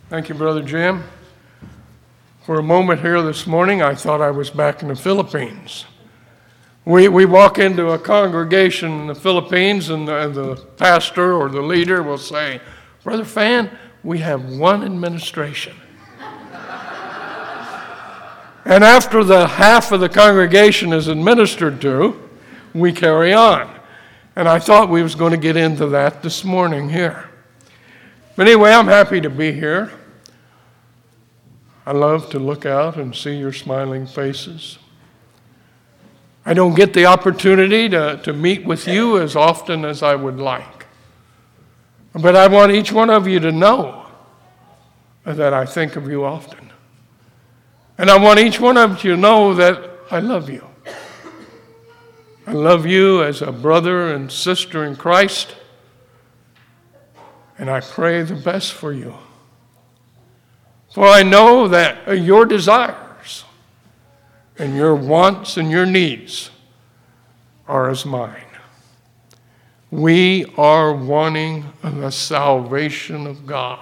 Thank you, Brother Jim. For a moment here this morning, I thought I was back in the Philippines. We walk into a congregation in the Philippines, and the pastor or the leader will say, "Brother Fan, we have one administration." And after the half of the congregation is administered to, we carry on. And I thought we was going to get into that this morning here. But anyway, I'm happy to be here. I love to look out and see your smiling faces. I don't get the opportunity to meet with you as often as I would like. But I want each one of you to know that I think of you often. And I want each one of you to know that I love you. I love you as a brother and sister in Christ. And I pray the best for you. For I know that your desires and your wants and your needs are as mine. We are wanting the salvation of God.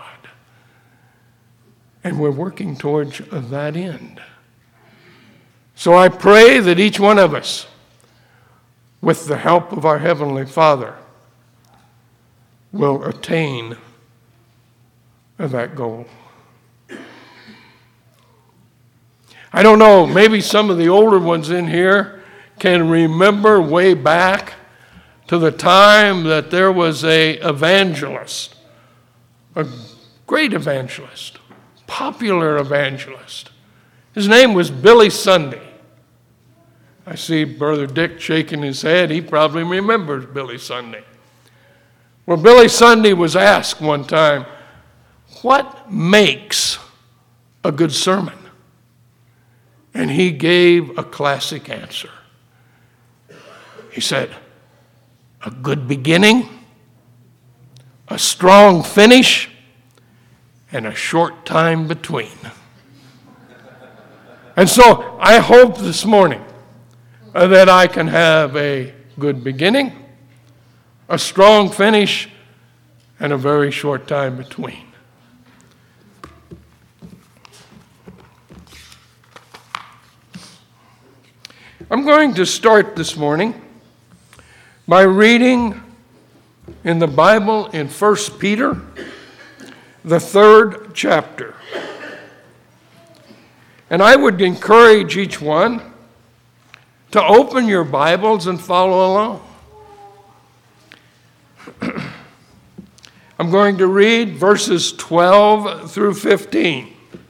And we're working towards that end. So I pray that each one of us, with the help of our Heavenly Father, will attain that goal. I don't know, maybe some of the older ones in here can remember way back to the time that there was an evangelist, a great evangelist, popular evangelist. His name was Billy Sunday. I see Brother Dick shaking his head. He probably remembers Billy Sunday. Well, Billy Sunday was asked one time, what makes a good sermon? And he gave a classic answer. He said, a good beginning, a strong finish, and a short time between. And so I hope this morning that I can have a good beginning, a strong finish, and a very short time between. I'm going to start this morning by reading in the Bible in 1 Peter, the 3rd chapter. And I would encourage each one to open your Bibles and follow along. I'm going to read verses 12 through 15.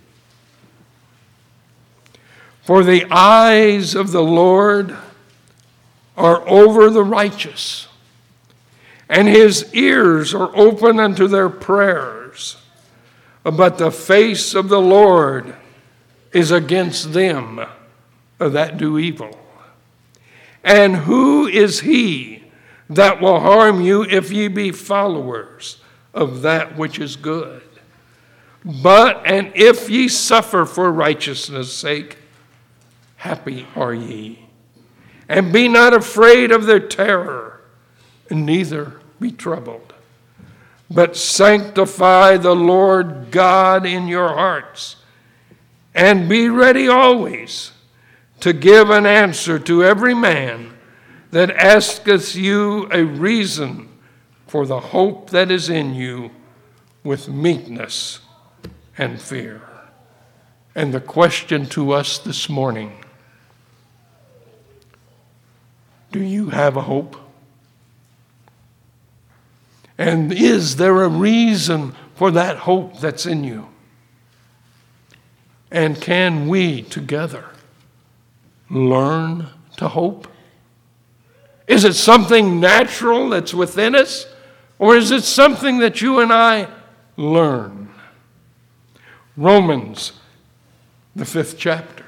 For the eyes of the Lord are over the righteous, and his ears are open unto their prayers. But the face of the Lord is against them that do evil. And who is he that will harm you if ye be followers of that which is good? And if ye suffer for righteousness' sake, happy are ye. And be not afraid of their terror, and neither be troubled. But sanctify the Lord God in your hearts, and be ready always to give an answer to every man that asketh you a reason for the hope that is in you with meekness and fear. And the question to us this morning, do you have a hope? And is there a reason for that hope that's in you? And can we together learn to hope? Is it something natural that's within us? Or is it something that you and I learn? Romans, the 5th chapter.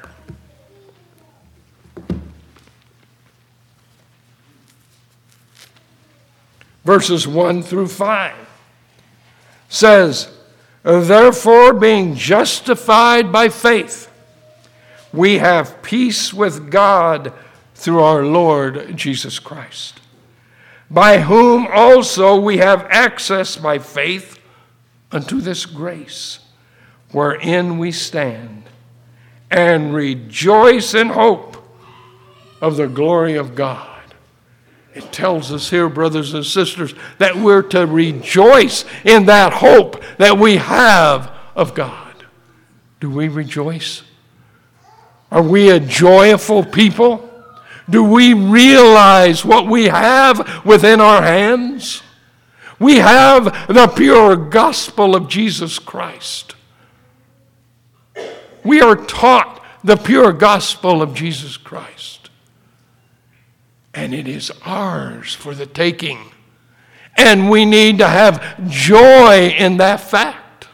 Verses 1 through 5 says, therefore, being justified by faith, we have peace with God through our Lord Jesus Christ, by whom also we have access by faith unto this grace, wherein we stand, and rejoice in hope of the glory of God. It tells us here, brothers and sisters, that we're to rejoice in that hope that we have of God. Do we rejoice? Are we a joyful people? Do we realize what we have within our hands? We have the pure gospel of Jesus Christ. We are taught the pure gospel of Jesus Christ. And it is ours for the taking. And we need to have joy in that fact.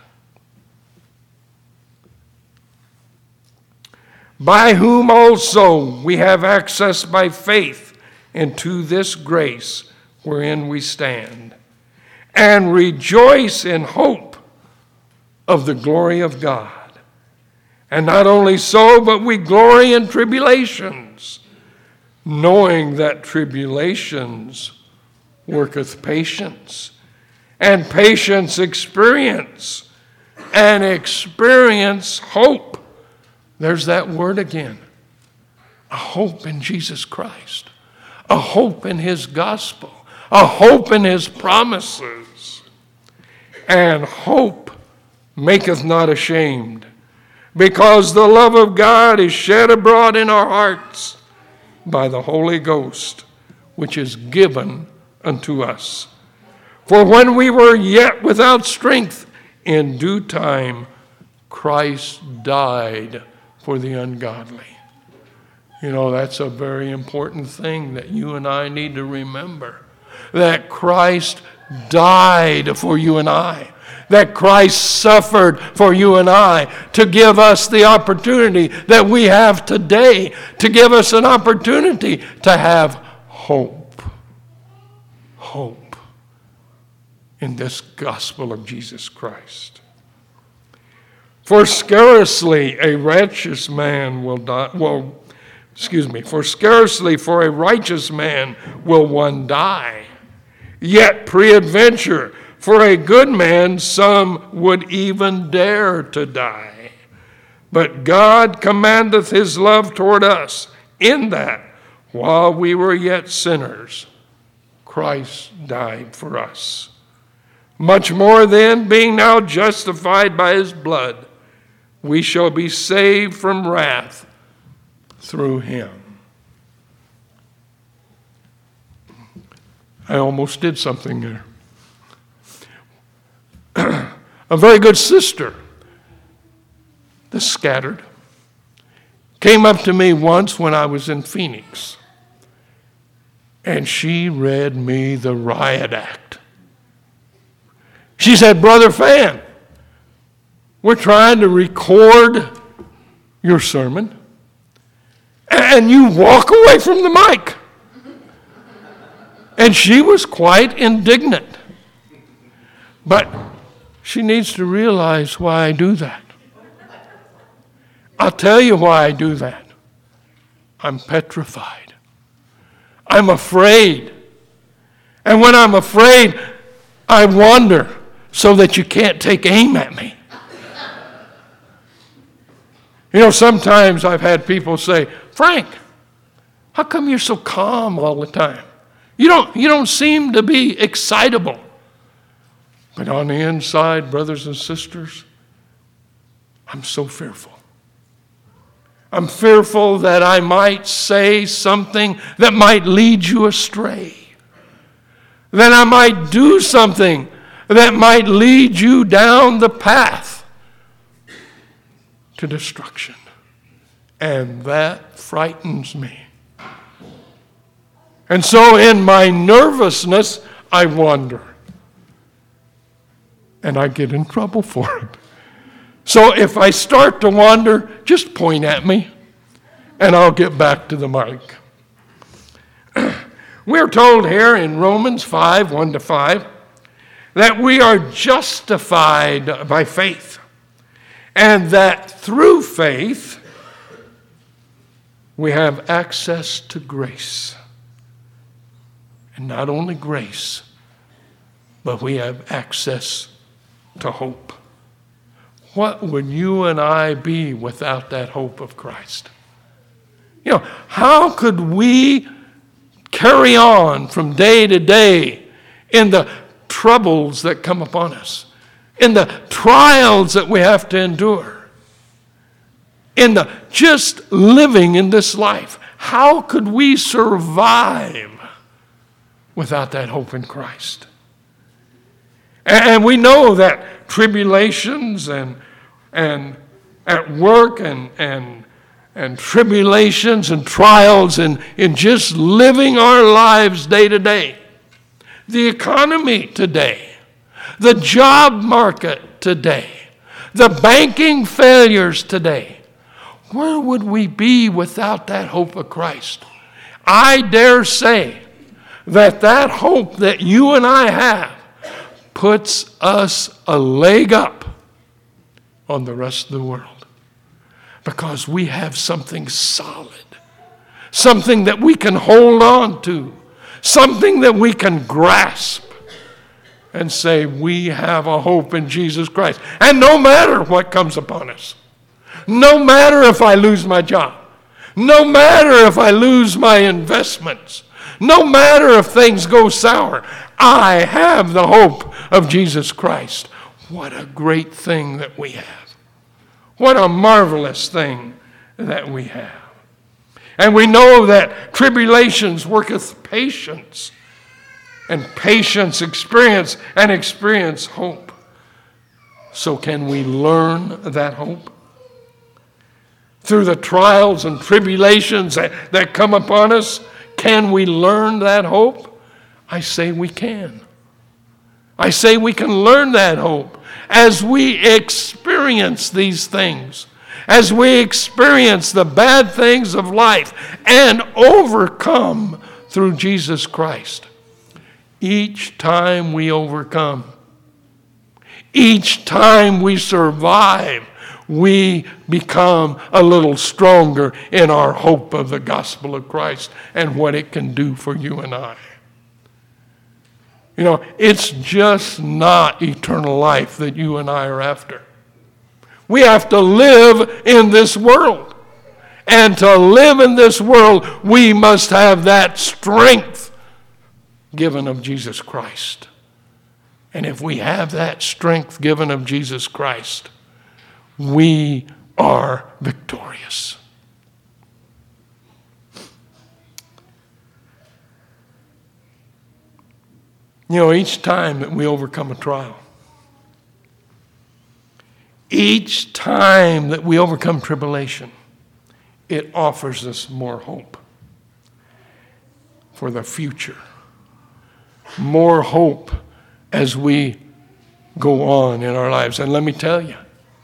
By whom also we have access by faith into this grace wherein we stand, and rejoice in hope of the glory of God. And not only so, but we glory in tribulations, knowing that tribulations worketh patience, and patience experience, and experience hope. There's that word again. A hope in Jesus Christ, a hope in his gospel, a hope in his promises. And hope maketh not ashamed, because the love of God is shed abroad in our hearts by the Holy Ghost, which is given unto us. For when we were yet without strength, in due time Christ died for the ungodly. You know, that's a very important thing that you and I need to remember. That Christ died for you and I. That Christ suffered for you and I to give us the opportunity that we have today, to give us an opportunity to have hope. Hope in this gospel of Jesus Christ. For scarcely a righteous man will die. For scarcely for a righteous man will one die. Yet peradventure, for a good man, some would even dare to die. But God commandeth his love toward us, in that, while we were yet sinners, Christ died for us. Much more then, being now justified by his blood, we shall be saved from wrath through him. I almost did something there. A very good sister, the scattered, came up to me once when I was in Phoenix, and she read me the riot act. She said, Brother Fan, we're trying to record your sermon, and you walk away from the mic. And she was quite indignant. But she needs to realize why I do that. I'll tell you why I do that. I'm petrified. I'm afraid. And when I'm afraid, I wander so that you can't take aim at me. You know, sometimes I've had people say, Frank, how come you're so calm all the time? You don't seem to be excitable. But on the inside, brothers and sisters, I'm so fearful. I'm fearful that I might say something that might lead you astray. That I might do something that might lead you down the path to destruction. And that frightens me. And so in my nervousness, I wander. And I get in trouble for it. So if I start to wander, just point at me, and I'll get back to the mic. We're told here in Romans 5, 1-5, that we are justified by faith, and that through faith we have access to grace. And not only grace, but we have access to hope. what would you and I be without that hope of Christ? You know, how could we carry on from day to day in the troubles that come upon us, in the trials that we have to endure, in the just living in this life? How could we survive without that hope in Christ? And we know that tribulations and at work and tribulations and trials in just living our lives day to day, the economy today, the job market today, the banking failures today, where would we be without that hope of Christ? I dare say that hope that you and I have puts us a leg up on the rest of the world, because we have something solid, something that we can hold on to, something that we can grasp and say we have a hope in Jesus Christ. And no matter what comes upon us, no matter if I lose my job, no matter if I lose my investments, no matter if things go sour, I have the hope of Jesus Christ. What a great thing that we have. What a marvelous thing that we have. And we know that tribulations worketh patience, and patience experience, and experience hope. So can we learn that hope? Through the trials and tribulations that come upon us, can we learn that hope? I say we can. I say we can learn that hope as we experience these things, as we experience the bad things of life and overcome through Jesus Christ. Each time we overcome, each time we survive, we become a little stronger in our hope of the gospel of Christ and what it can do for you and I. You know, it's just not eternal life that you and I are after. We have to live in this world. And to live in this world, we must have that strength given of Jesus Christ. And if we have that strength given of Jesus Christ, we are victorious. You know, each time that we overcome a trial, each time that we overcome tribulation, it offers us more hope for the future. More hope as we go on in our lives. And let me tell you,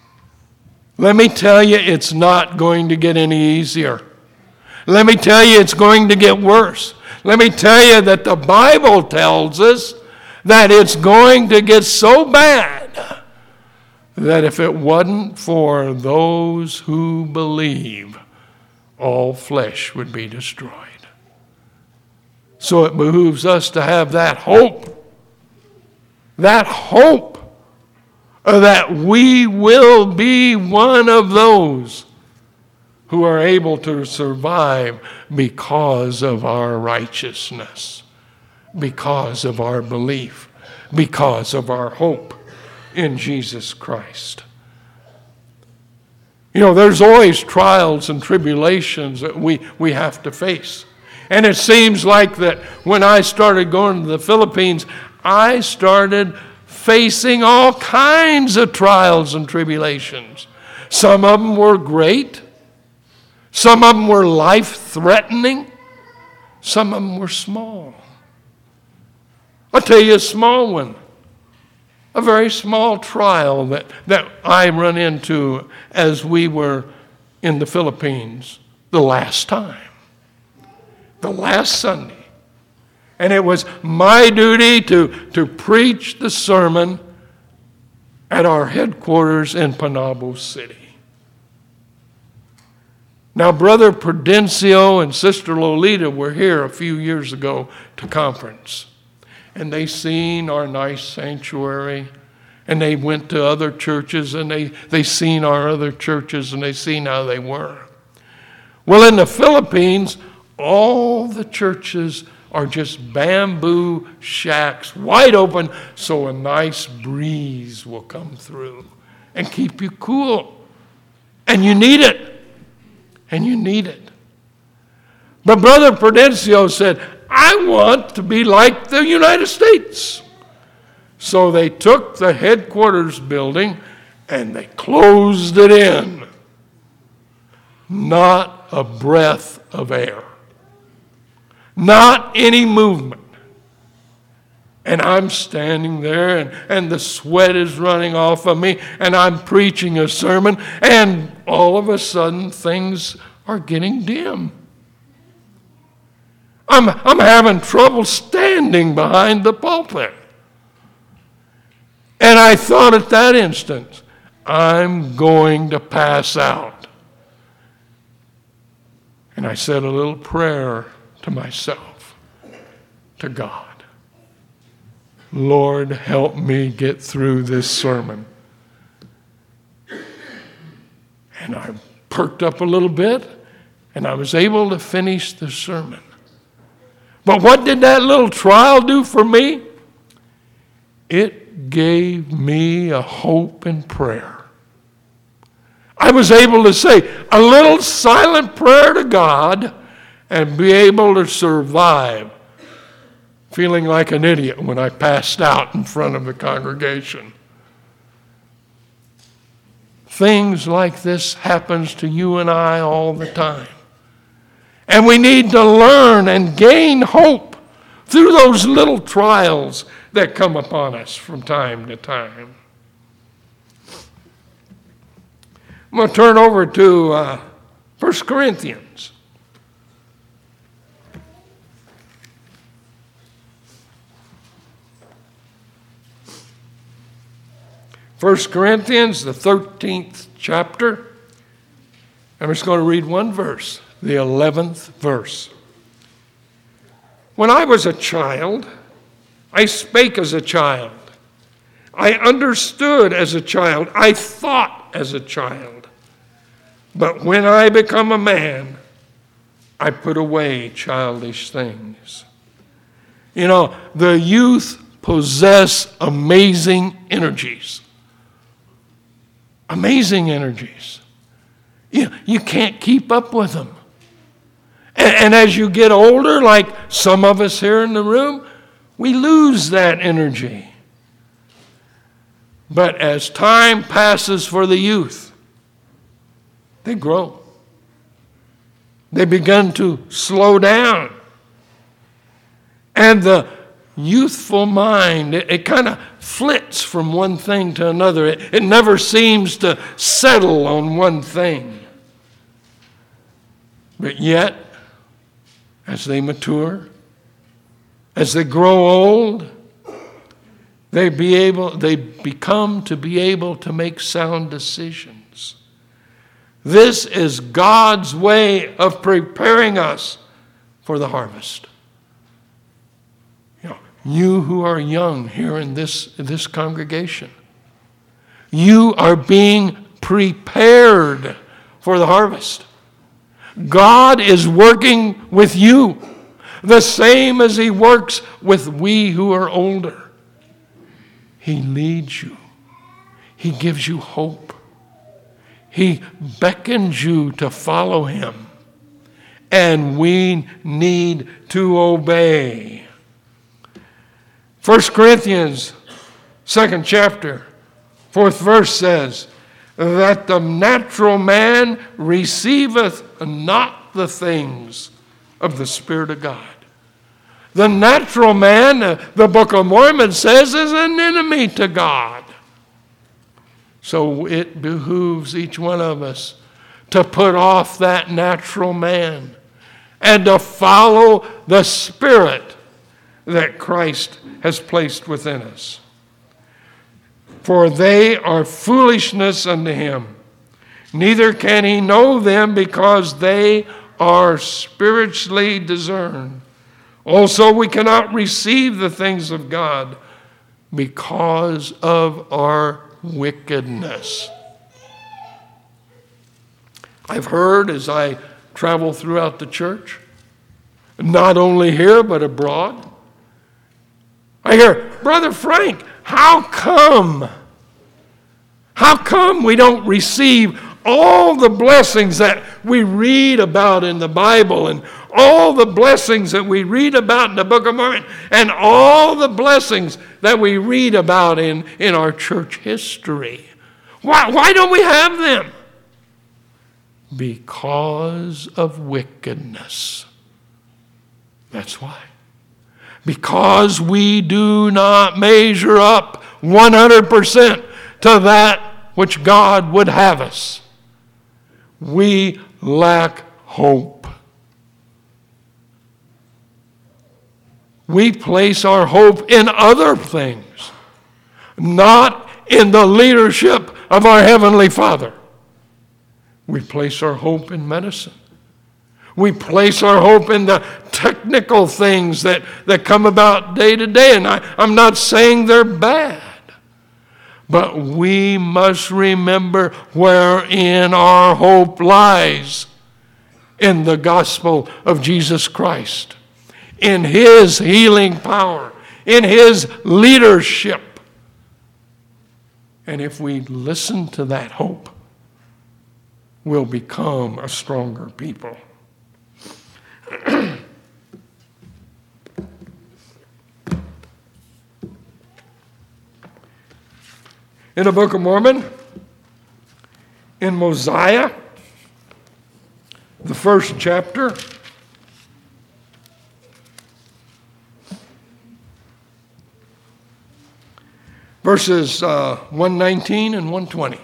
it's not going to get any easier. Let me tell you, it's going to get worse. Let me tell you that the Bible tells us that it's going to get so bad that if it wasn't for those who believe, all flesh would be destroyed. So it behooves us to have that hope that we will be one of those who are able to survive because of our righteousness, because of our belief, because of our hope in Jesus Christ. You know, there's always trials and tribulations that we have to face. And it seems like that when I started going to the Philippines, I started facing all kinds of trials and tribulations. Some of them were great. Some of them were life-threatening. Some of them were small. I'll tell you a small one. A very small trial that I run into as we were in the Philippines the last time. The last Sunday. And it was my duty to preach the sermon at our headquarters in Panabo City. Now, Brother Prudencio and Sister Lolita were here a few years ago to conference. And they seen our nice sanctuary, And they went to other churches, and they seen our other churches, and they seen how they were. Well, in the Philippines, all the churches are just bamboo shacks, wide open, so a nice breeze will come through and keep you cool. And you need it. And you need it. But Brother Prudencio said, I want to be like the United States. So they took the headquarters building and they closed it in. Not a breath of air. Not any movement. And I'm standing there, and the sweat is running off of me, and I'm preaching a sermon, and all of a sudden things are getting dim. I'm having trouble standing behind the pulpit. And I thought at that instant, I'm going to pass out. And I said a little prayer to myself, to God. Lord, help me get through this sermon. And I perked up a little bit, and I was able to finish the sermon. But what did that little trial do for me? It gave me a hope and prayer. I was able to say a little silent prayer to God and be able to survive feeling like an idiot when I passed out in front of the congregation. Things like this happens to you and I all the time. And we need to learn and gain hope through those little trials that come upon us from time to time. I'm going to turn over to 1 Corinthians. 1 Corinthians, the 13th chapter. I'm just going to read one verse, the 11th verse. When I was a child, I spake as a child. I understood as a child. I thought as a child. But when I become a man, I put away childish things. You know, the youth possess amazing energies. Amazing energies. You can't keep up with them. And as you get older, like some of us here in the room, we lose that energy. But as time passes for the youth, they grow. They begin to slow down. And the youthful mind, it kind of flits from one thing to another. It never seems to settle on one thing. But yet, as they mature, as they grow old, they become to be able to make sound decisions. This is God's way of preparing us for the harvest. You who are young here in this congregation, you are being prepared for the harvest. God is working with you the same as He works with we who are older. He leads you. He gives you hope. He beckons you to follow Him. And we need to obey. 1 Corinthians, 2nd chapter, 4th verse says, that the natural man receiveth not the things of the Spirit of God. The natural man, the Book of Mormon says, is an enemy to God. So it behooves each one of us to put off that natural man and to follow the Spirit that Christ has placed within us. For they are foolishness unto him, neither can he know them because they are spiritually discerned. Also we cannot receive the things of God because of our wickedness. I've heard as I travel throughout the church, not only here but abroad, I hear, Brother Frank, how come we don't receive all the blessings that we read about in the Bible, and all the blessings that we read about in the Book of Mormon, and all the blessings that we read about in our church history? Why don't we have them? Because of wickedness. That's why. Because we do not measure up 100% to that which God would have us. We lack hope. We place our hope in other things, not in the leadership of our Heavenly Father. We place our hope in medicine. We place our hope in the technical things that come about day to day. And I'm not saying they're bad. But we must remember wherein our hope lies: in the gospel of Jesus Christ, in His healing power, in His leadership. And if we listen to that hope, we'll become a stronger people. In the Book of Mormon, in Mosiah, the first chapter, verses 119 and 120.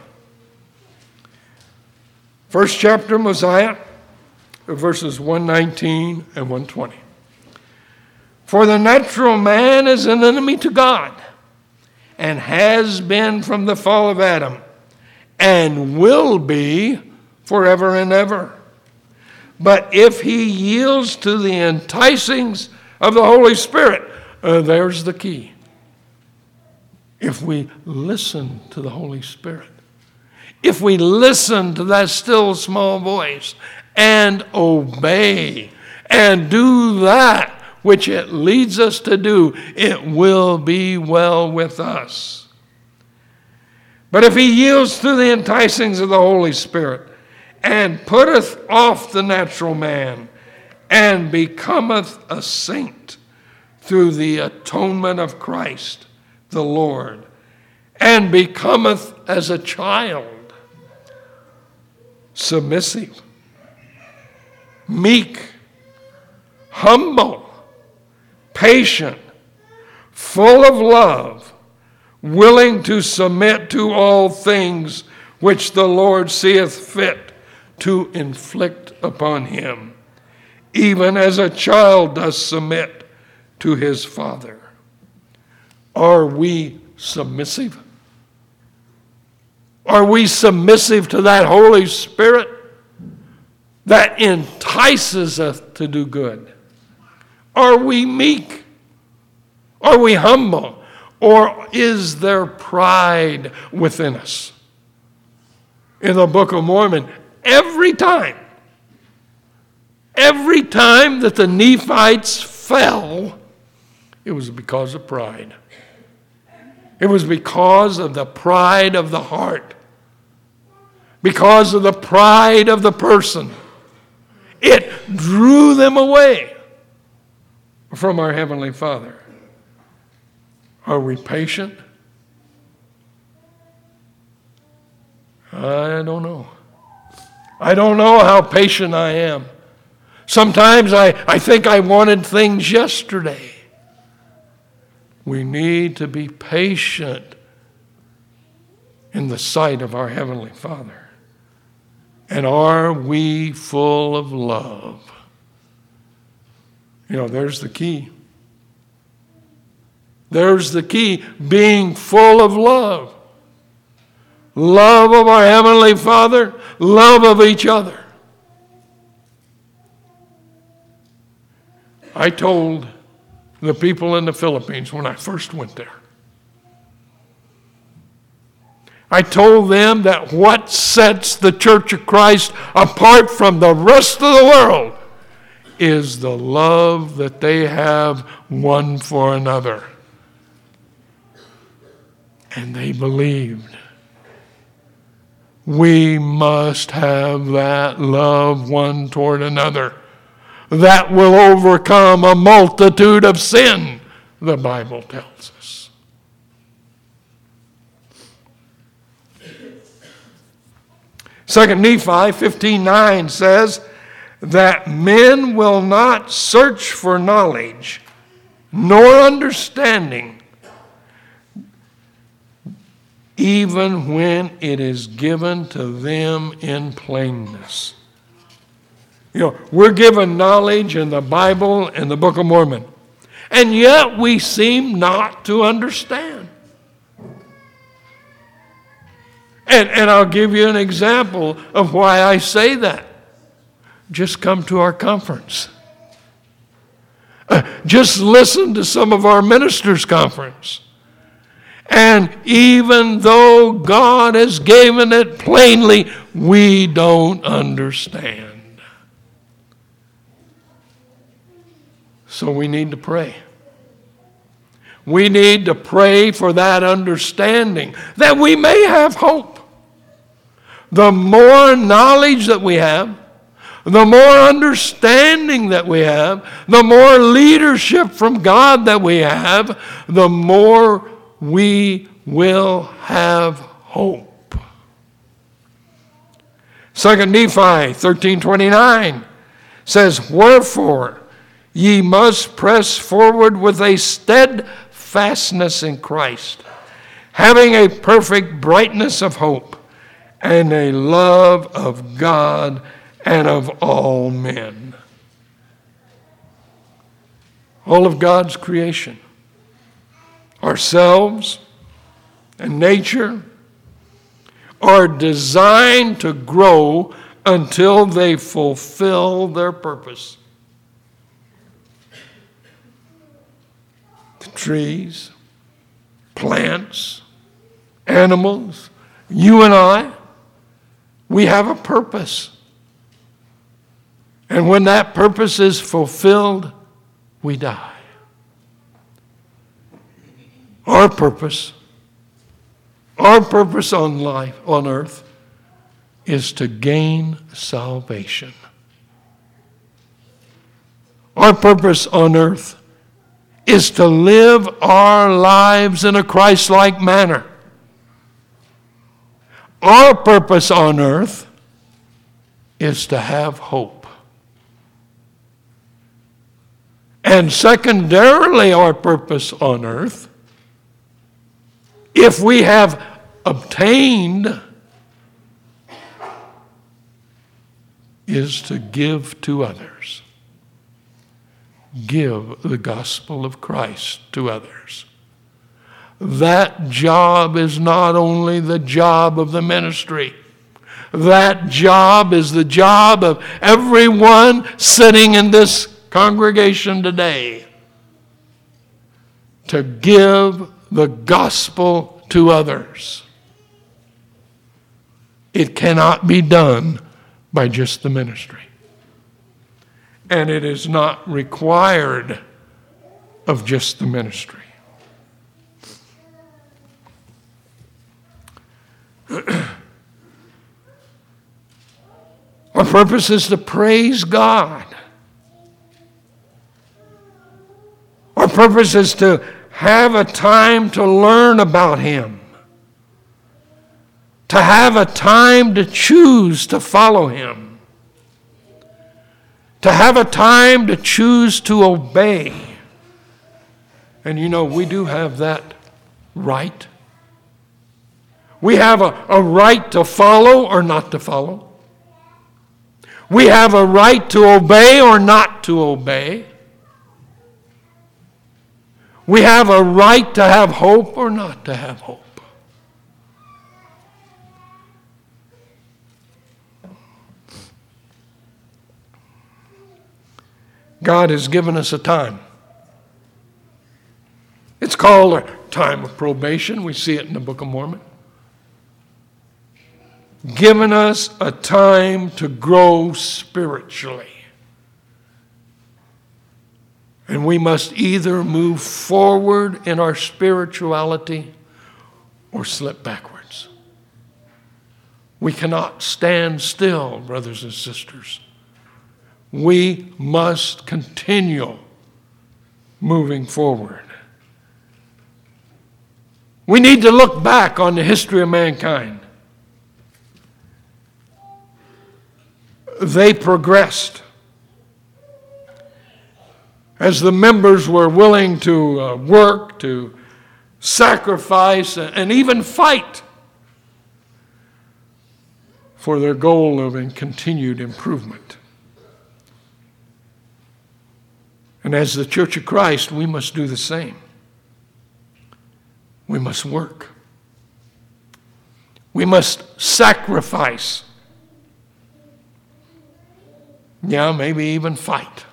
First chapter, Mosiah, verses 119 and 120. For the natural man is an enemy to God, and has been from the fall of Adam, and will be forever and ever. But if he yields to the enticings of the Holy Spirit, there's the key. If we listen to the Holy Spirit, if we listen to that still small voice and obey and do that which it leads us to do, it will be well with us. But if he yields to the enticings of the Holy Spirit, and putteth off the natural man, and becometh a saint through the atonement of Christ the Lord, and becometh as a child, submissive, meek, humble, patient, full of love, willing to submit to all things which the Lord seeth fit to inflict upon him, even as a child does submit to his father. Are we submissive? Are we submissive to that Holy Spirit that entices us to do good? Are we meek? Are we humble? Or is there pride within us? In the Book of Mormon, every time that the Nephites fell, it was because of pride. It was because of the pride of the heart, because of the pride of the person. It drew them away from our Heavenly Father. Are we patient? I don't know. I don't know how patient I am. Sometimes I think I wanted things yesterday. We need to be patient in the sight of our Heavenly Father. And are we full of love? You know, there's the key. There's the key, being full of love. Love of our Heavenly Father, love of each other. I told the people in the Philippines when I first went there, I told them that what sets the Church of Christ apart from the rest of the world is the love that they have one for another. And they believed. We must have that love one toward another. That will overcome a multitude of sin, the Bible tells us. Second Nephi 15:9 says that men will not search for knowledge nor understanding, even when it is given to them in plainness. We're given knowledge in the Bible and the Book of Mormon, and yet we seem not to understand. And I'll give you an example of why I say that. Just come to our conference. Just listen to some of our ministers' conference. And even though God has given it plainly, we don't understand. So we need to pray. We need to pray for that understanding, that we may have hope. The more knowledge that we have, the more understanding that we have, the more leadership from God that we have, the more we will have hope. 2 Nephi 13:29 says, "Wherefore ye must press forward with a steadfastness in Christ, having a perfect brightness of hope, and a love of God and of all men." All of God's creation, ourselves and nature, are designed to grow until they fulfill their purpose. The trees, plants, animals, you and I, we have a purpose. And when that purpose is fulfilled, we die. Our purpose on life, on earth, is to gain salvation. Our purpose on earth is to live our lives in a Christ-like manner. Our purpose on earth is to have hope. And secondarily, our purpose on earth, if we have obtained, is to give to others. Give the gospel of Christ to others. That job is not only the job of the ministry. That job is the job of everyone sitting in this congregation today. To give the gospel to others. It cannot be done by just the ministry. And it is not required of just the ministry. Our purpose is to praise God. Our purpose is to have a time to learn about Him. To have a time to choose to follow Him. To have a time to choose to obey. And we do have that right. We have a right to follow or not to follow. We have a right to obey or not to obey. We have a right to have hope or not to have hope. God has given us a time. It's called a time of probation. We see it in the Book of Mormon. given us a time to grow spiritually. And we must either move forward in our spirituality or slip backwards. We cannot stand still, brothers and sisters. We must continue moving forward. We need to look back on the history of mankind. They progressed. As the members were willing to work, to sacrifice, and even fight for their goal of continued improvement. And as the Church of Christ, we must do the same. We must work. We must sacrifice. Yeah, maybe even fight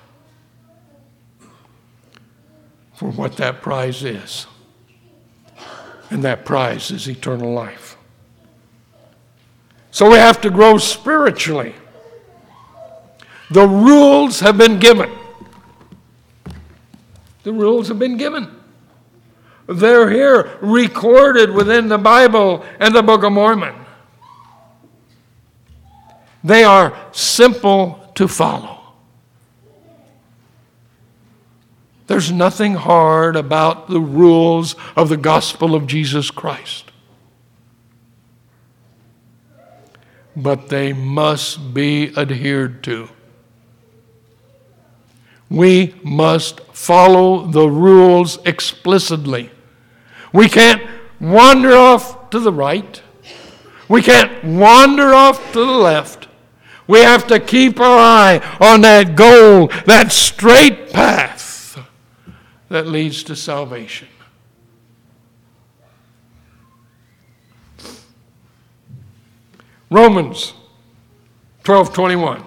for what that prize is. And that prize is eternal life. So we have to grow spiritually. The rules have been given. The rules have been given. They're here recorded within the Bible and the Book of Mormon. They are simple to follow. There's nothing hard about the rules of the gospel of Jesus Christ. But they must be adhered to. We must follow the rules explicitly. We can't wander off to the right. We can't wander off to the left. We have to keep our eye on that goal, that straight path that leads to salvation. Romans 12:21.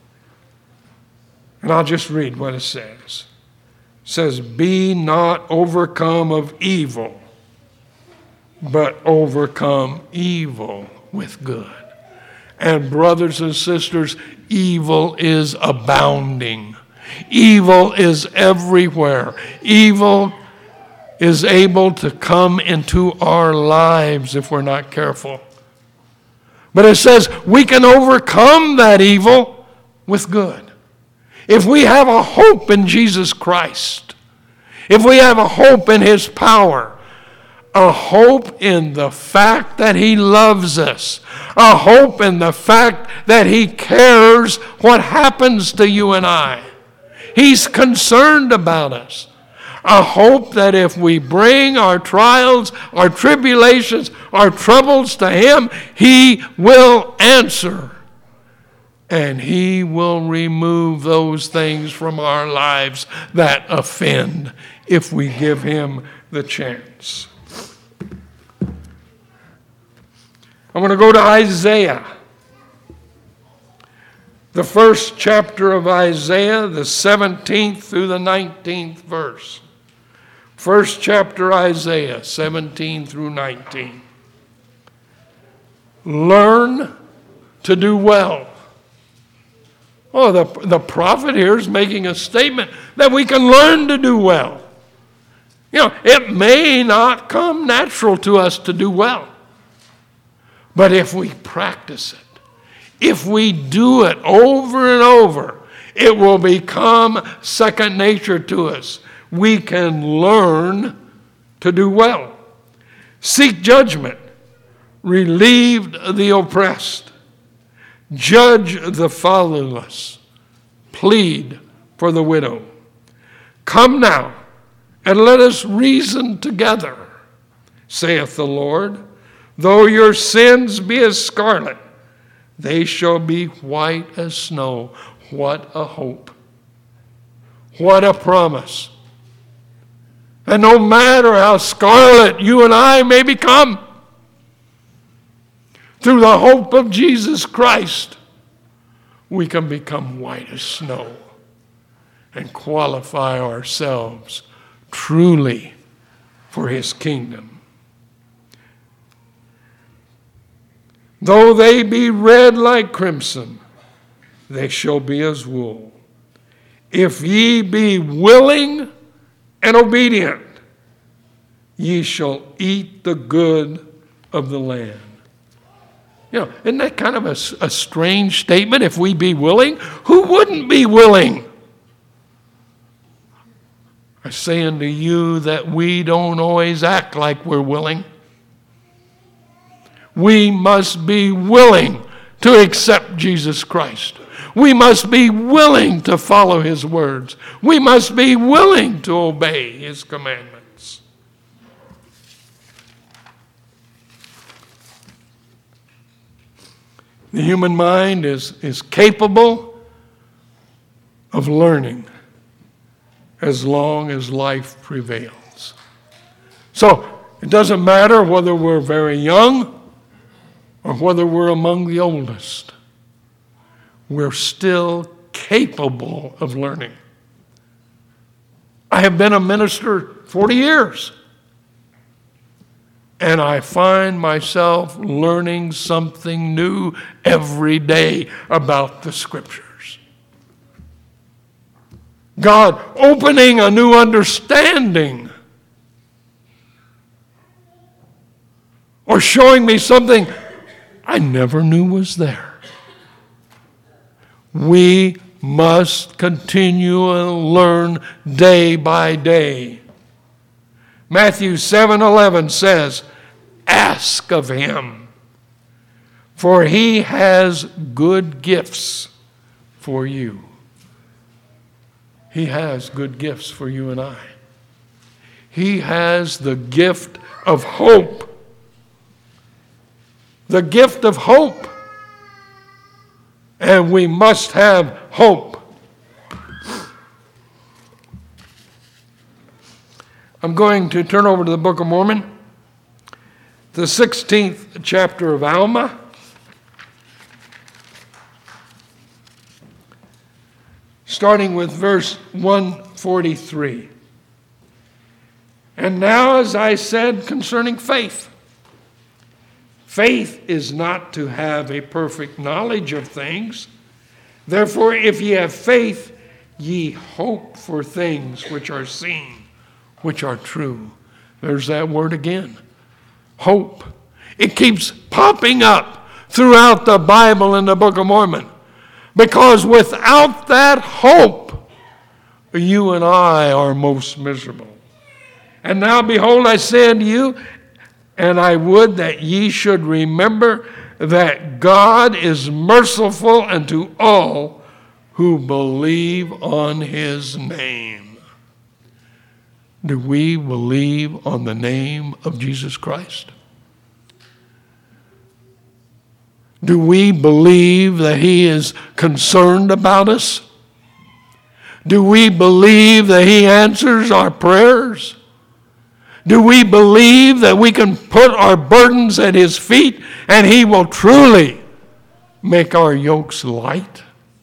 And I'll just read what it says. It says, "Be not overcome of evil, but overcome evil with good." And brothers and sisters, evil is abounding. Evil is everywhere. Evil is able to come into our lives if we're not careful. But it says we can overcome that evil with good. If we have a hope in Jesus Christ, if we have a hope in His power, a hope in the fact that He loves us, a hope in the fact that He cares what happens to you and I. He's concerned about us. A hope that if we bring our trials, our tribulations, our troubles to Him, He will answer. And He will remove those things from our lives that offend if we give Him the chance. I'm going to go to Isaiah. The first chapter of Isaiah, the 17th through the 19th verse. First chapter Isaiah, 17 through 19. Learn to do well. Oh, the prophet here is making a statement that we can learn to do well. You know, it may not come natural to us to do well. But if we practice it, if we do it over and over, it will become second nature to us. We can learn to do well. Seek judgment. Relieve the oppressed. Judge the fatherless. Plead for the widow. Come now, and let us reason together, saith the Lord. Though your sins be as scarlet, they shall be white as snow. What a hope. What a promise. And no matter how scarlet you and I may become, through the hope of Jesus Christ, we can become white as snow and qualify ourselves truly for His kingdom. Though they be red like crimson, they shall be as wool. If ye be willing and obedient, ye shall eat the good of the land. You know, isn't that kind of a strange statement? If we be willing, who wouldn't be willing? I say unto you that we don't always act like we're willing. We must be willing to accept Jesus Christ. We must be willing to follow his words. We must be willing to obey his commandments. The human mind is capable of learning as long as life prevails. So it doesn't matter whether we're very young or whether we're among the oldest. We're still capable of learning. I have been a minister 40 years, and I find myself learning something new every day about the Scriptures. God opening a new understanding, or showing me something I never knew was there. We must continue and learn day by day. Matthew 7:11 says, ask of him, for he has good gifts for you. He has good gifts for you and I. He has the gift of hope. The gift of hope. And we must have hope. I'm going to turn over to the Book of Mormon, the 16th chapter of Alma. Starting with verse 143. And now, as I said concerning faith, faith is not to have a perfect knowledge of things. Therefore, if ye have faith, ye hope for things which are seen, which are true. There's that word again. Hope. It keeps popping up throughout the Bible and the Book of Mormon. Because without that hope, you and I are most miserable. And now, behold, I say unto you, and I would that ye should remember that God is merciful unto all who believe on his name. Do we believe on the name of Jesus Christ? Do we believe that he is concerned about us? Do we believe that he answers our prayers? Do we believe that we can put our burdens at his feet and he will truly make our yokes light?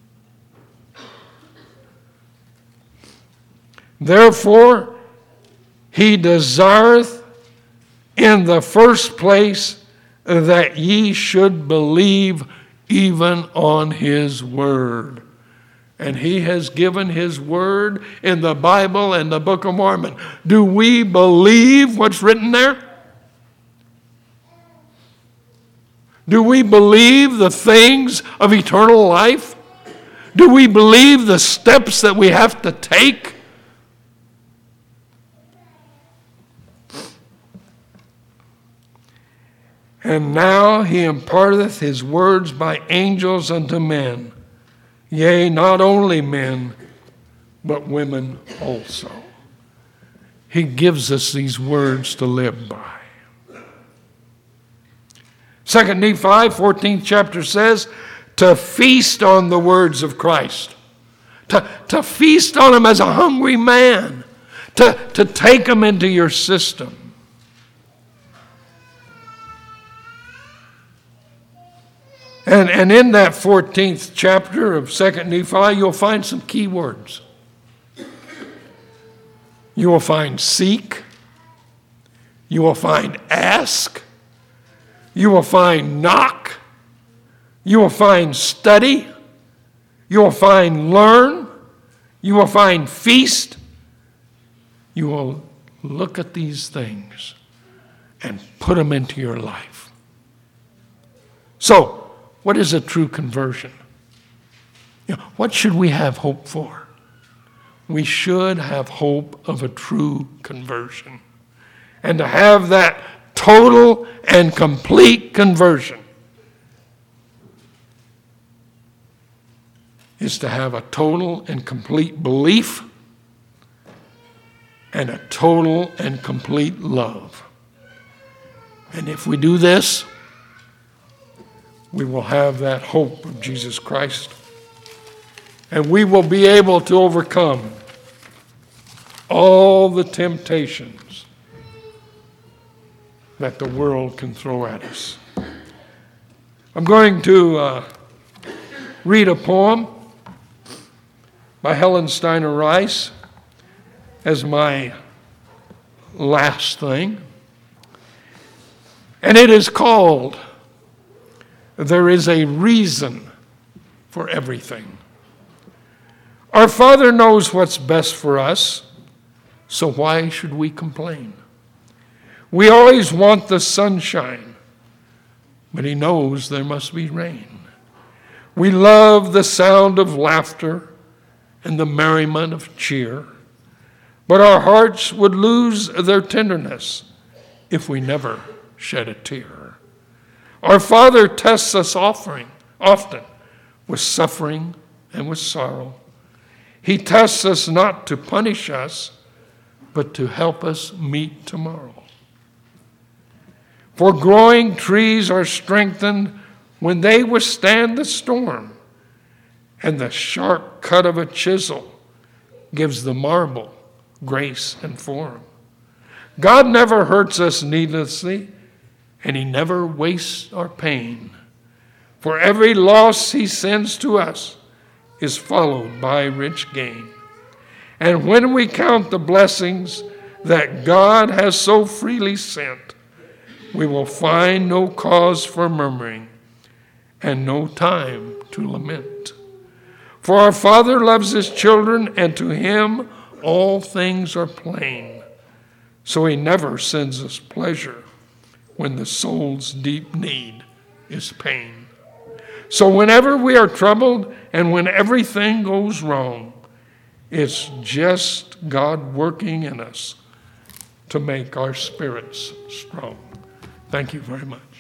Therefore, he desireth in the first place that ye should believe even on his word. And he has given his word in the Bible and the Book of Mormon. Do we believe what's written there? Do we believe the things of eternal life? Do we believe the steps that we have to take? And now he imparteth his words by angels unto men. Yea, not only men, but women also. He gives us these words to live by. 2 Nephi, 14th chapter says, to feast on the words of Christ. To feast on them as a hungry man. To take them into your system. And in that 14th chapter of 2 Nephi, you'll find some key words. You will find seek. You will find ask. You will find knock. You will find study. You will find learn. You will find feast. You will look at these things and put them into your life. So, what is a true conversion? What should we have hope for? We should have hope of a true conversion. And to have that total and complete conversion is to have a total and complete belief and a total and complete love. And if we do this, we will have that hope of Jesus Christ. And we will be able to overcome all the temptations that the world can throw at us. I'm going to read a poem by Helen Steiner Rice as my last thing. And it is called, "There is a Reason for Everything." Our Father knows what's best for us, so why should we complain? We always want the sunshine, but He knows there must be rain. We love the sound of laughter and the merriment of cheer, but our hearts would lose their tenderness if we never shed a tear. Our Father tests us often with suffering and with sorrow. He tests us not to punish us, but to help us meet tomorrow. For growing trees are strengthened when they withstand the storm, and the sharp cut of a chisel gives the marble grace and form. God never hurts us needlessly, and He never wastes our pain. For every loss He sends to us is followed by rich gain. And when we count the blessings that God has so freely sent, we will find no cause for murmuring and no time to lament. For our Father loves His children, and to Him all things are plain. So He never sends us pleasure when the soul's deep need is pain. So whenever we are troubled and when everything goes wrong, it's just God working in us to make our spirits strong. Thank you very much.